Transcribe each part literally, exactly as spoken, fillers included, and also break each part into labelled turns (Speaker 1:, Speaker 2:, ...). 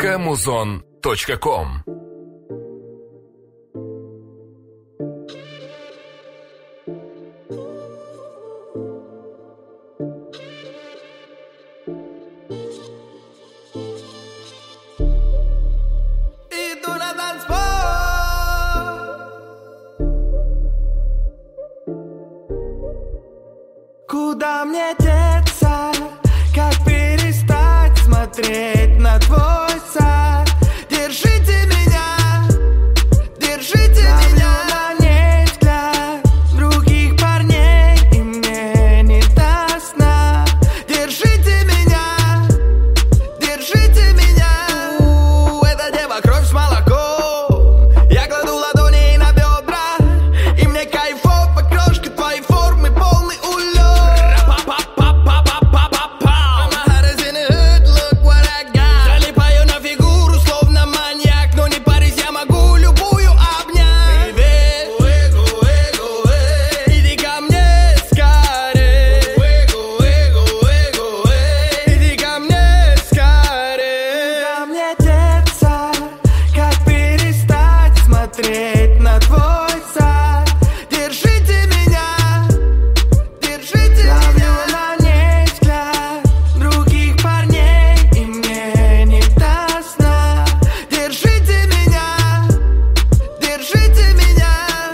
Speaker 1: собака музон точка ком.
Speaker 2: Куда мне деться? Как перестать смотреть на твой сад? Держите меня, держите меня. На ней взгляд других парней, и мне не до сна. Держите меня, держите меня. У, это дева кровь с молоком. Я кладу ладони на бедра, и мне кайфово, крошка твоей формы полный улет. Смотреть на твой сад. Держите меня, держите. Ловлю на ней взгляд других парней, и мне не до сна. Держите меня, держите меня.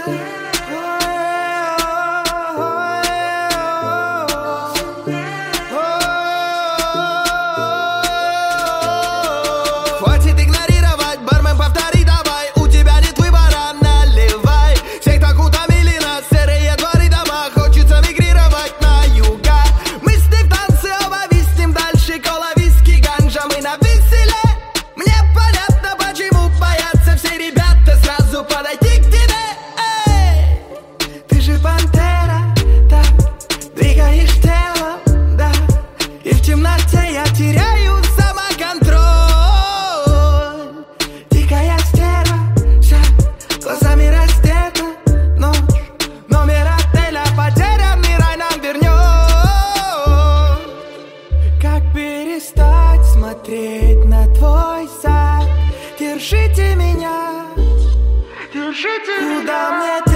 Speaker 2: Хватит игнорировать, бармен, повтори давай. У тебя нет выбора, наливай. Всех так утомили нас серые дворы дома. Хочется мигрировать на юга. Мы с ней в танце оба виснем дальше. Кола, виски, ганжа, мы на веселе. Мне понятно, почему боятся все ребята сразу подойти к тебе. Эй! Ты же пантера, так двигаешь телом, да. И в темноте я теряю самоконтроль. Дикая стерва, вся глазами раздета. Ночь, номер отеля потерянный рай нам вернет. Как перестать смотреть на твой сад? Держите меня, держите. Куда мне